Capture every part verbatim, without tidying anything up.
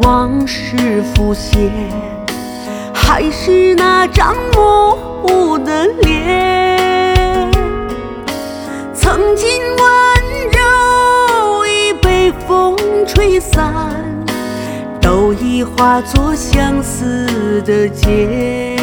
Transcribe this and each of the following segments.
往事浮现，还是那张模糊的脸。曾经温柔已被风吹散，都已化作相思的劫。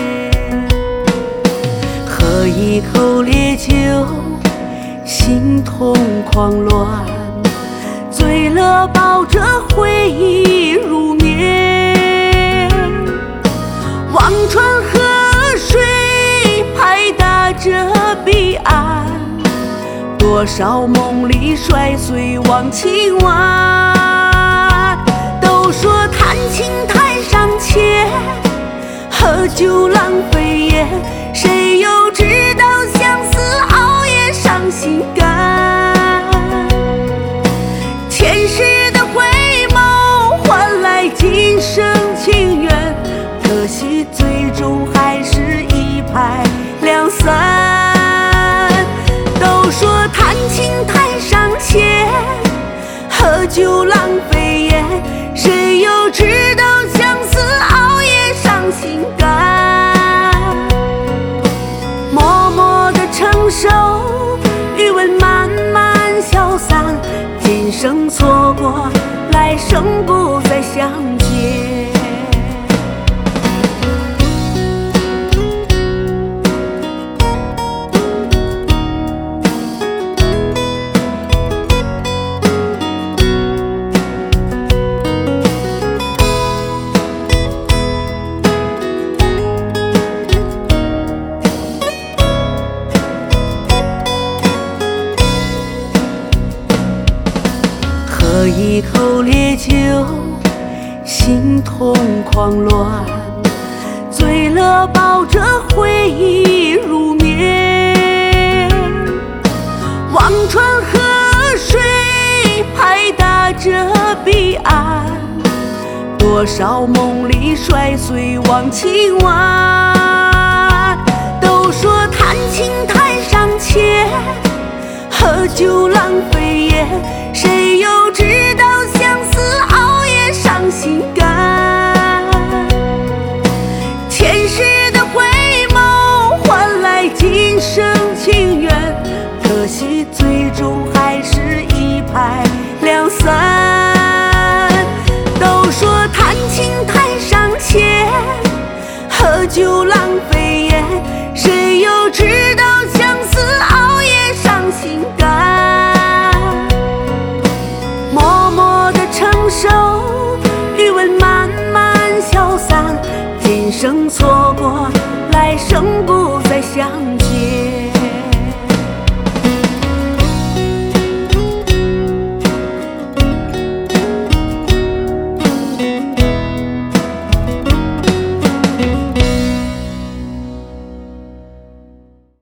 喝一口烈酒，心痛狂乱，醉了抱着回忆入眠。忘川河水拍打着彼岸，多少梦里摔碎忘情晚。都说谈情太伤切，喝酒浪费烟，谁又知道相思熬夜伤心肝。前世的回眸换来今生情缘，可惜最终还是一拍两散。都说谈情太伤切，喝酒浪费烟，谁又知道相思熬夜伤心肝。默默地承受，余温慢慢消散，今生错过，来生不再相见。喝一口烈酒，心痛狂乱，醉了抱着回忆入眠。忘川河水拍打着彼岸，多少梦里摔碎忘情晚。都说谈情太伤切，喝酒浪费烟，谁又知道相思熬夜伤心肝。前世的回眸换来今生情缘，可惜最终还是一拍两散。都说谈情太伤切，喝酒浪费烟，谁又知道相思熬夜伤心肝。默默地承受，余温慢慢消散，今生错过，来生不再相见。